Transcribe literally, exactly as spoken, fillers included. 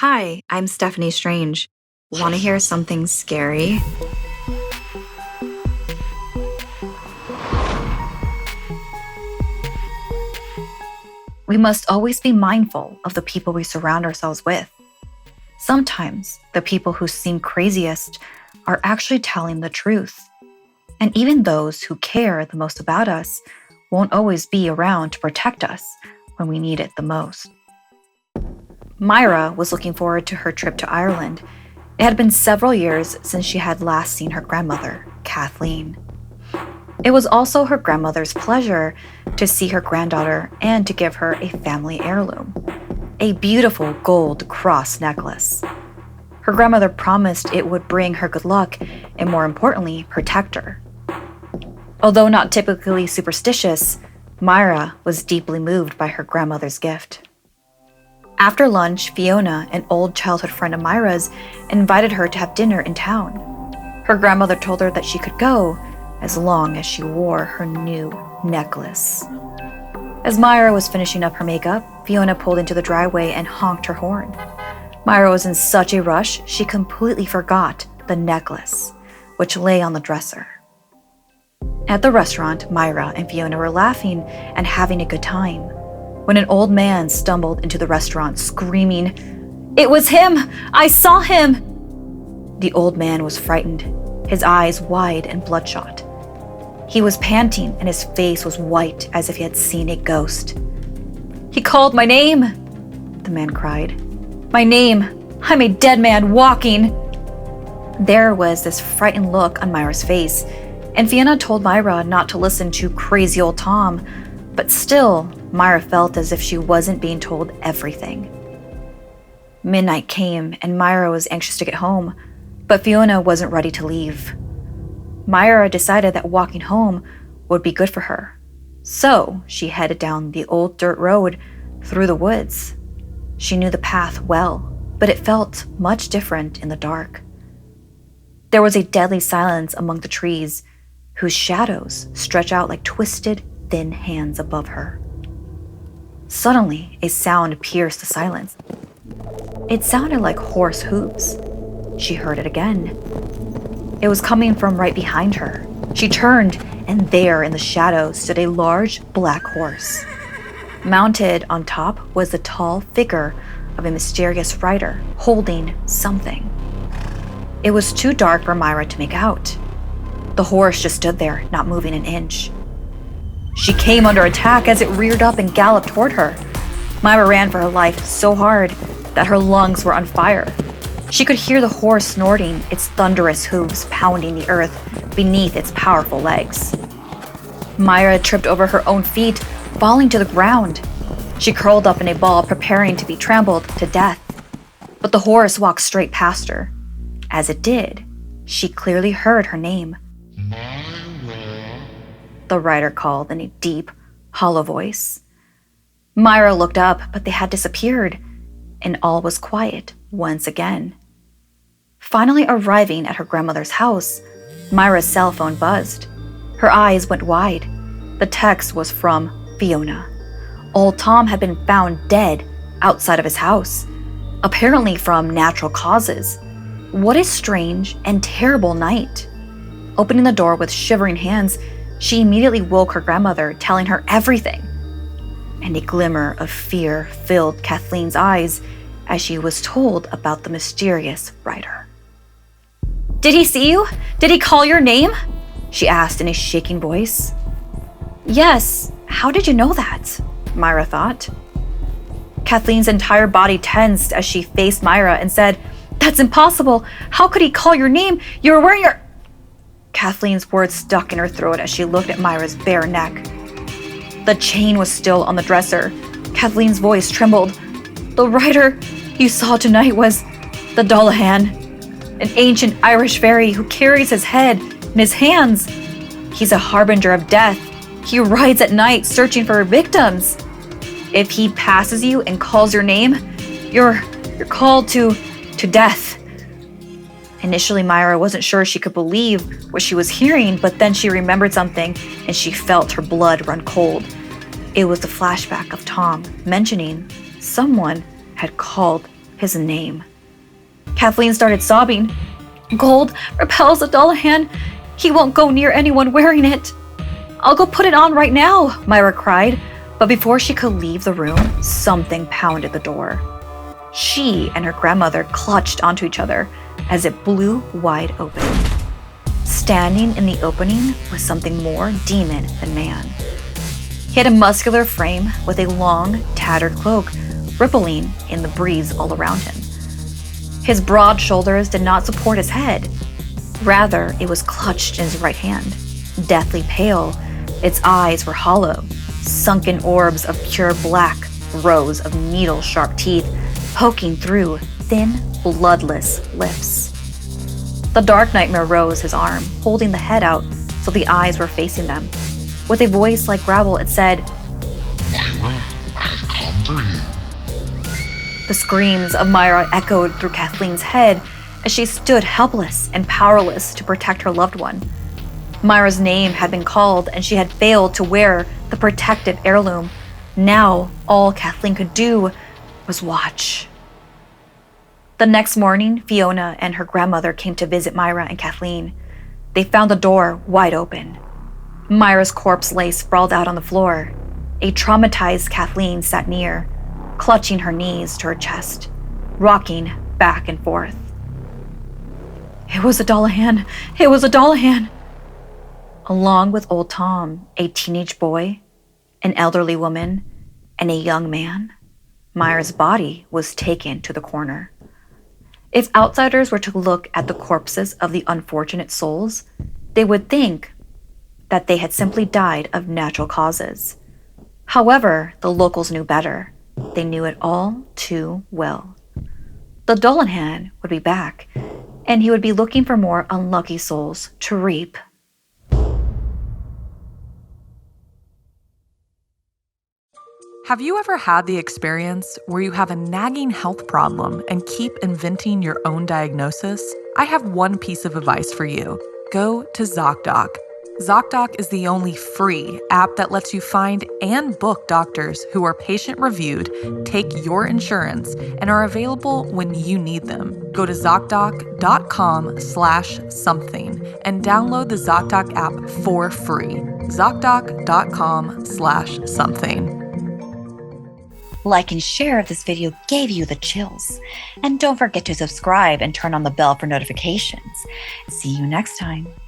Hi, I'm Stephanie Strange. Want to hear something scary? We must always be mindful of the people we surround ourselves with. Sometimes, the people who seem craziest are actually telling the truth. And even those who care the most about us won't always be around to protect us when we need it the most. Myra was looking forward to her trip to Ireland. It had been several years since she had last seen her grandmother, Kathleen. It was also her grandmother's pleasure to see her granddaughter and to give her a family heirloom, a beautiful gold cross necklace. Her grandmother promised it would bring her good luck and, more importantly, protect her. Although not typically superstitious, Myra was deeply moved by her grandmother's gift. After lunch, Fiona, an old childhood friend of Myra's, invited her to have dinner in town. Her grandmother told her that she could go as long as she wore her new necklace. As Myra was finishing up her makeup, Fiona pulled into the driveway and honked her horn. Myra was in such a rush, she completely forgot the necklace, which lay on the dresser. At the restaurant, Myra and Fiona were laughing and having a good time when an old man stumbled into the restaurant screaming, "It was him! I saw him!" The old man was frightened, his eyes wide and bloodshot. He was panting and his face was white as if he had seen a ghost. "He called my name!" the man cried. "My name! I'm a dead man walking!" There was this frightened look on Myra's face, and Fiona told Myra not to listen to crazy old Tom, but still, Myra felt as if she wasn't being told everything. Midnight came, and Myra was anxious to get home, but Fiona wasn't ready to leave. Myra decided that walking home would be good for her, so she headed down the old dirt road through the woods. She knew the path well, but it felt much different in the dark. There was a deadly silence among the trees, whose shadows stretched out like twisted, thin hands above her. Suddenly, a sound pierced the silence. It sounded like horse hooves. She heard it again. It was coming from right behind her. She turned, and there in the shadows stood a large black horse. Mounted on top was the tall figure of a mysterious rider holding something. It was too dark for Myra to make out. The horse just stood there, not moving an inch. She came under attack as it reared up and galloped toward her. Myra ran for her life so hard that her lungs were on fire. She could hear the horse snorting, its thunderous hooves pounding the earth beneath its powerful legs. Myra tripped over her own feet, falling to the ground. She curled up in a ball, preparing to be trampled to death. But the horse walked straight past her. As it did, she clearly heard her name. The rider called in a deep, hollow voice. Myra looked up, but they had disappeared, and all was quiet once again. Finally arriving at her grandmother's house, Myra's cell phone buzzed. Her eyes went wide. The text was from Fiona. Old Tom had been found dead outside of his house, apparently from natural causes. What a strange and terrible night. Opening the door with shivering hands, she immediately woke her grandmother, telling her everything. And a glimmer of fear filled Kathleen's eyes as she was told about the mysterious rider. "Did he see you? Did he call your name?" she asked in a shaking voice. "Yes, how did you know that?" Myra thought. Kathleen's entire body tensed as she faced Myra and said, "That's impossible. How could he call your name? You were wearing your..." Kathleen's words stuck in her throat as she looked at Myra's bare neck. The chain was still on the dresser. Kathleen's voice trembled. "The rider you saw tonight was the Dullahan, an ancient Irish fairy who carries his head in his hands. He's a harbinger of death. He rides at night searching for victims. If he passes you and calls your name, you're you're called to to death." Initially, Myra wasn't sure she could believe what she was hearing, but then she remembered something and she felt her blood run cold. It was the flashback of Tom mentioning someone had called his name. Kathleen started sobbing. "Gold repels the Dullahan. He won't go near anyone wearing it." "I'll go put it on right now," Myra cried. But before she could leave the room, something pounded the door. She and her grandmother clutched onto each other as it blew wide open. Standing in the opening was something more demon than man. He had a muscular frame with a long, tattered cloak rippling in the breeze all around him. His broad shoulders did not support his head. Rather, it was clutched in his right hand. Deathly pale, its eyes were hollow. Sunken orbs of pure black, rows of needle-sharp teeth poking through thin, bloodless lips. The Dark Nightmare rose his arm, holding the head out so the eyes were facing them. With a voice like gravel, it said, "Myra, I've come for you." The screams of Myra echoed through Kathleen's head as she stood helpless and powerless to protect her loved one. Myra's name had been called and she had failed to wear the protective heirloom. Now, all Kathleen could do was watch. The next morning, Fiona and her grandmother came to visit Myra and Kathleen. They found the door wide open. Myra's corpse lay sprawled out on the floor. A traumatized Kathleen sat near, clutching her knees to her chest, rocking back and forth. "It was a Dullahan! It was a Dullahan!" Along with old Tom, a teenage boy, an elderly woman, and a young man, Myra's body was taken to the coroner. If outsiders were to look at the corpses of the unfortunate souls, they would think that they had simply died of natural causes. However, the locals knew better. They knew it all too well. The Dullahan would be back, and he would be looking for more unlucky souls to reap. Have you ever had the experience where you have a nagging health problem and keep inventing your own diagnosis? I have one piece of advice for you. Go to ZocDoc. ZocDoc is the only free app that lets you find and book doctors who are patient-reviewed, take your insurance, and are available when you need them. Go to ZocDoc.com slash something and download the ZocDoc app for free. ZocDoc.com slash something. Like and share if this video gave you the chills. And don't forget to subscribe and turn on the bell for notifications. See you next time.